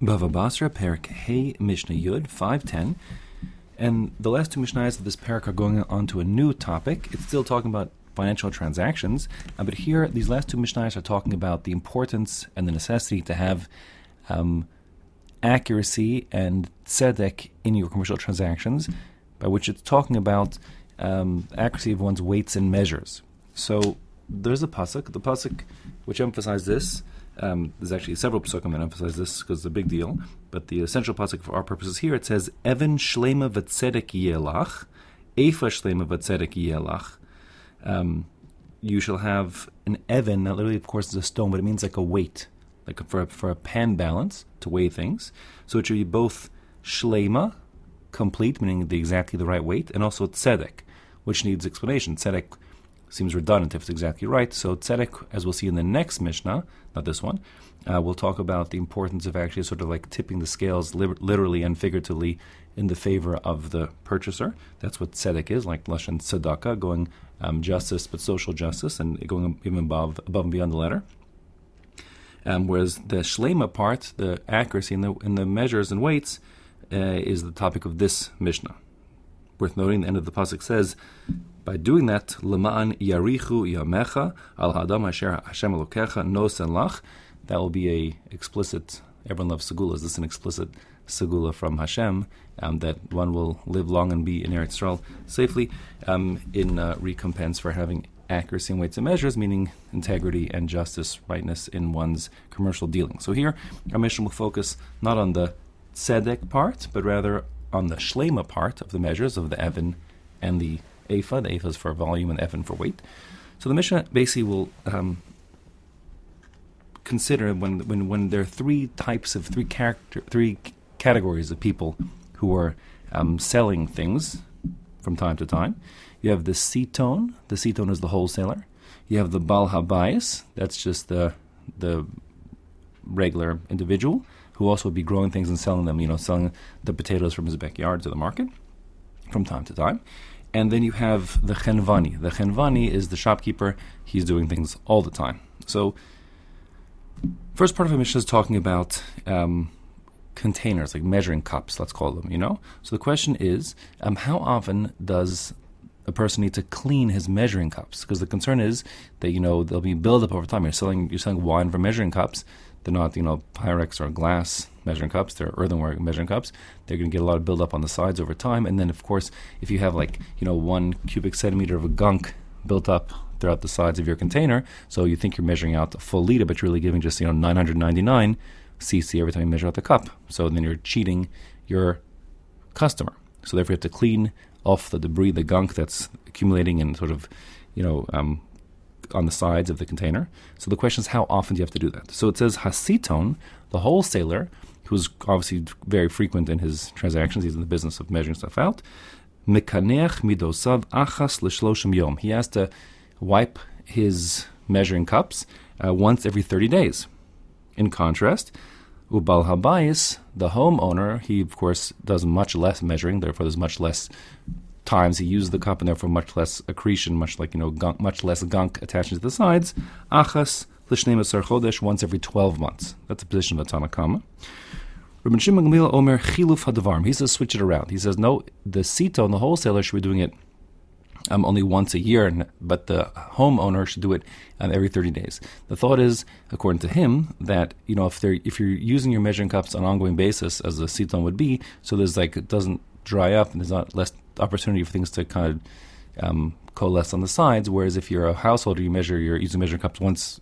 Bava Basra, Perak Hey Mishnah Yud, 510. And the last two Mishnahs of this parak are going on to a new topic. It's still talking about financial transactions, but here, these last two Mishnahs are talking about the importance and the necessity to have accuracy and tzedek in your commercial transactions, by which it's talking about accuracy of one's weights and measures. So there's a pasuk, the pasuk which emphasizes this. There's actually several pasukim that emphasize this because it's a big deal, but the essential pasuk for our purposes here, it says, Evan shlema v'tzedek yelach, Efa shlema v'tzedek yelach. You shall have an evan, that literally, of course, is a stone, but it means like a weight, like for a pan balance to weigh things. So it should be both shlema, complete, meaning exactly the right weight, and also tzedek, which needs explanation. Tzedek seems redundant if it's exactly right. So tzedek, as we'll see in the next Mishnah, not this one, we'll talk about the importance of actually sort of like tipping the scales literally and figuratively in the favor of the purchaser. That's what tzedek is, like lashon tzedakah, going justice, but social justice, and going even above and beyond the letter. Whereas the shlema part, the accuracy in the measures and weights, is the topic of this Mishnah. Worth noting, the end of the pasuk says, by doing that, Lema'an yarichu yamecha al hadam asher Hashem elokecha nosen lach. That will be a explicit. Everyone loves segula. Is this an explicit segula from Hashem that one will live long and be in Eretz Yisrael safely in recompense for having accuracy in weights and measures, meaning integrity and justice, rightness in one's commercial dealing. So here, our mission will focus not on the tzedek part, but rather on the shlema part of the measures of the evan and the ephah. The ephah is for volume and evan for weight. So the Mishnah basically will consider when there are three categories of people who are selling things from time to time. You have the siton. The siton is the wholesaler. You have the bal habayis. That's just the regular individual who also would be growing things and selling them, selling the potatoes from his backyard to the market from time to time. And then you have the chenvani. The chenvani is the shopkeeper. He's doing things all the time. So, first part of the Mishnah is talking about containers, like measuring cups, let's call them, So the question is, how often does a person need to clean his measuring cups? Because the concern is that, there'll be buildup over time. You're selling wine from measuring cups. They're not, Pyrex or glass measuring cups. They're earthenware measuring cups. They're going to get a lot of buildup on the sides over time. And then, of course, if you have 1 cubic centimeter of a gunk built up throughout the sides of your container, so you think you're measuring out a full liter, but you're really giving just 999 cc every time you measure out the cup. So then you're cheating your customer. So therefore, you have to clean off the debris, the gunk that's accumulating and sort of, on the sides of the container. So the question is, how often do you have to do that? So it says hasiton, the wholesaler, who's obviously very frequent in his transactions, he's in the business of measuring stuff out, mekanech midosav achas l'shloshim yom. He has to wipe his measuring cups once every 30 days. In contrast, ubal habayis, the homeowner, he of course does much less measuring, therefore there's much less times he uses the cup, and therefore much less accretion, much less gunk attached to the sides. Achas l'shnei asar chodesh, once every 12 months. That's the position of the Tanna Kama. Rabban Shimon Gamliel Omer chiluf hadavarm. He says switch it around. He says no, the siton, the wholesaler, should be doing it only once a year, but the homeowner should do it every 30 days. The thought is, according to him, that if you're using your measuring cups on an ongoing basis, as a siton would be, so there's it doesn't dry up and there's not less opportunity for things to kind of coalesce on the sides. Whereas if you're a householder, you're using measuring cups once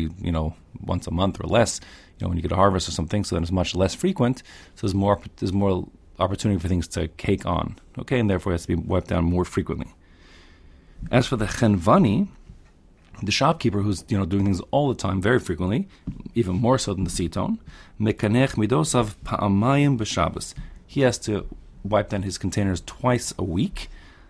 a month or less. When you get a harvest or something, so then it's much less frequent. So there's more opportunity for things to cake on. Okay, and therefore it has to be wiped down more frequently. As for the chenvani, the shopkeeper who's doing things all the time, very frequently, even more so than the siton, mekanech midosav pa'amayim b'Shabbos. He has to wipe down his containers twice a week,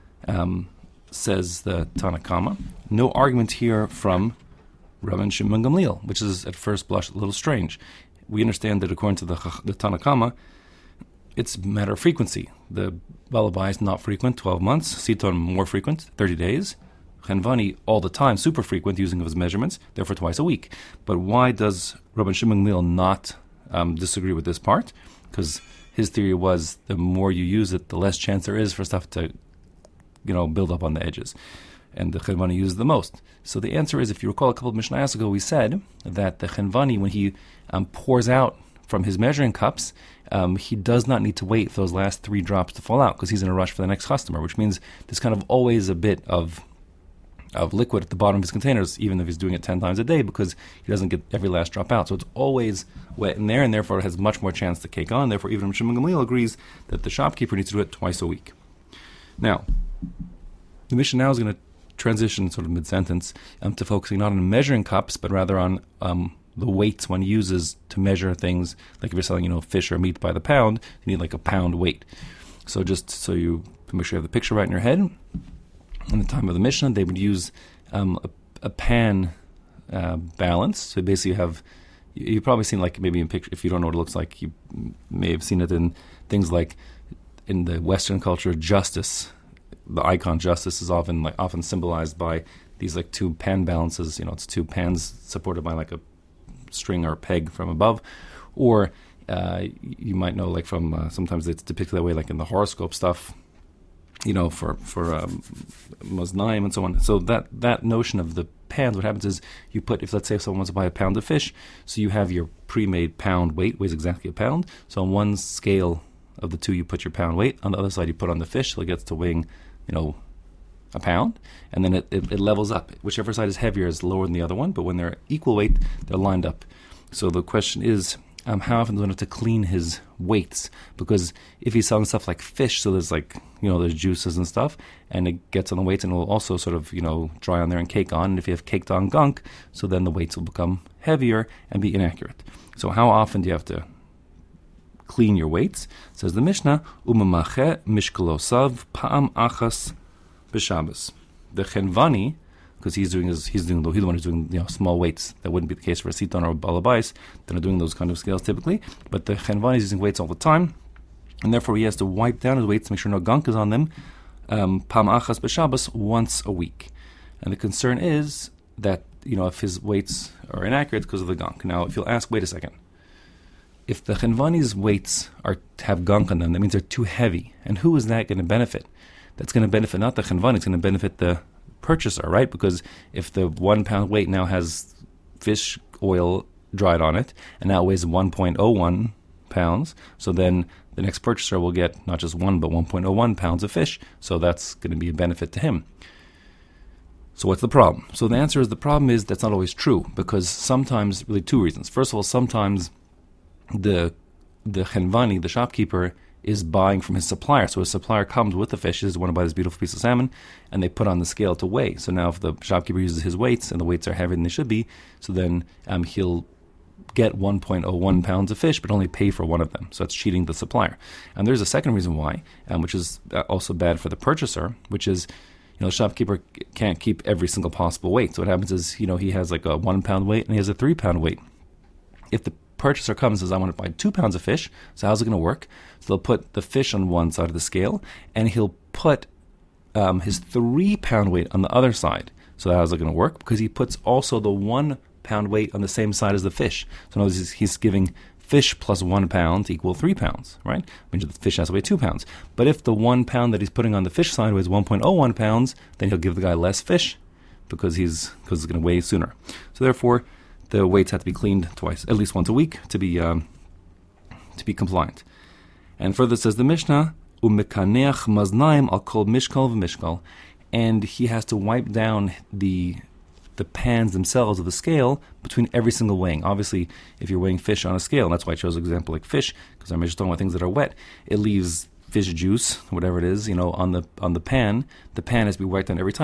says the Tanna Kama. No argument here from Rabban Shimon Gamliel, which is at first blush a little strange. We understand that according to the Tanna Kama, it's a matter of frequency. The Balabai is not frequent, 12 months. Siton more frequent, 30 days. Chenvani all the time, super frequent, using of his measurements, therefore twice a week. But why does Rabban Shimon Gamliel not disagree with this part, because his theory was the more you use it, the less chance there is for stuff to, build up on the edges. And the Chenvani uses the most. So the answer is, if you recall a couple of Mishnayos ago, we said that the Chenvani, when he pours out from his measuring cups, he does not need to wait for those last 3 drops to fall out, because he's in a rush for the next customer, which means there's kind of always a bit of liquid at the bottom of his containers, even if he's doing it 10 times a day, because he doesn't get every last drop out. So it's always wet in there, and therefore it has much more chance to cake on. Therefore, even Shimon Gamliel agrees that the shopkeeper needs to do it twice a week. Now, the Mishnah now is going to transition sort of mid-sentence to focusing not on measuring cups, but rather on the weights one uses to measure things. Like if you're selling, fish or meat by the pound, you need like a pound weight. So just so you make sure you have the picture right in your head, in the time of the Mishnah, they would use a pan balance. So basically you've probably seen, like, maybe in picture, if you don't know what it looks like, you may have seen it in things like in the Western culture, justice. The icon justice is often symbolized by these like 2 pan balances. It's 2 pans supported by like a string or a peg from above. Or you might know, like, from sometimes it's depicted that way, like in the horoscope stuff, for Maznaim and so on. So that notion of the pans, what happens is you put, if let's say if someone wants to buy a pound of fish, so you have your pre-made pound weight, weighs exactly a pound. So on one scale of the 2, you put your pound weight. On the other side, you put on the fish, so it gets to weighing, a pound, and then it levels up. Whichever side is heavier is lower than the other one, but when they're equal weight, they're lined up. So the question is, how often does one have to clean his weights? Because if he's selling stuff like fish, so there's there's juices and stuff, and it gets on the weights, and it will also sort of, dry on there and cake on. And if you have caked on gunk, so then the weights will become heavier and be inaccurate. So how often do you have to clean your weights? Says the Mishnah, Umamache mishkalosav pa'am achas b'Shabbos. The Chenvani, because he's the one who's doing small weights. That wouldn't be the case for a Siton or a Balabais. They're not doing those kind of scales typically. But the Chenvani is using weights all the time, and therefore he has to wipe down his weights to make sure no gunk is on them. Pam achas b'Shabbos, once a week. And the concern is that if his weights are inaccurate because of the gunk. Now, if you'll ask, wait a second. If the Chenvani's weights have gunk on them, that means they're too heavy. And who is that going to benefit? That's going to benefit not the Chenvani, it's going to benefit the purchaser, right? Because if the 1 pound weight now has fish oil dried on it, and now weighs 1.01 pounds, so then the next purchaser will get not just 1, but 1.01 pounds of fish. So that's going to be a benefit to him. So what's the problem? So the answer is, the problem is that's not always true, because sometimes, really 2 reasons. First of all, sometimes the Chenvani, the shopkeeper, is buying from his supplier. So his supplier comes with the fish, he says, want to buy this beautiful piece of salmon, and they put on the scale to weigh. So now if the shopkeeper uses his weights, and the weights are heavier than they should be, so then he'll get 1.01 pounds of fish, but only pay for one of them. So that's cheating the supplier. And there's a second reason why, which is also bad for the purchaser, which is, the shopkeeper can't keep every single possible weight. So what happens is, he has like a 1 pound weight, and he has a 3 pound weight. If the purchaser comes and says, I want to buy 2 pounds of fish, so how's it going to work? So they'll put the fish on one side of the scale, and he'll put his 3 pound weight on the other side. So how's it going to work? Because he puts also the 1 pound weight on the same side as the fish. So in other words, he's giving fish plus 1 pound equal 3 pounds, right? Which the fish has to weigh 2 pounds. But if the 1 pound that he's putting on the fish side weighs 1.01 pounds, then he'll give the guy less fish because it's going to weigh sooner. So therefore, the weights have to be cleaned twice, at least once a week, to be compliant. And further says the Mishnah, Umekaneach maznaim al kol mishkal v'mishkal, and he has to wipe down the pans themselves of the scale between every single weighing. Obviously, if you're weighing fish on a scale, and that's why I chose an example like fish, because I'm just talking about things that are wet, it leaves fish juice, whatever it is, on the pan. The pan has to be wiped down every time.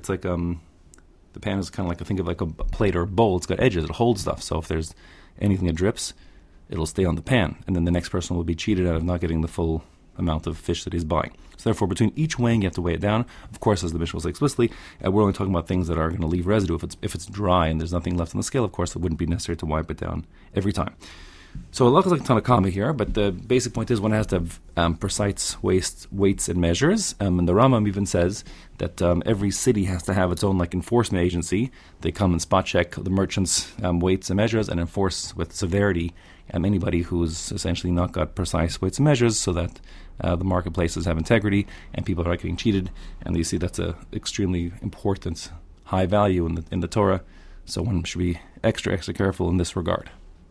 The pan is kind of think of like a plate or a bowl. It's got edges. It holds stuff. So if there's anything that drips, it'll stay on the pan. And then the next person will be cheated out of not getting the full amount of fish that he's buying. So therefore, between each weighing, you have to weigh it down. Of course, as the Mishnah will say explicitly, we're only talking about things that are going to leave residue. If it's dry and there's nothing left on the scale, of course, it wouldn't be necessary to wipe it down every time. So Allah is like a ton of comma here, but the basic point is one has to have precise weights and measures. And the Rambam even says that every city has to have its own enforcement agency. They come and spot check the merchants' weights and measures and enforce with severity anybody who's essentially not got precise weights and measures so that the marketplaces have integrity and people are not getting cheated. And you see that's a extremely important high value in the Torah. So one should be extra careful in this regard.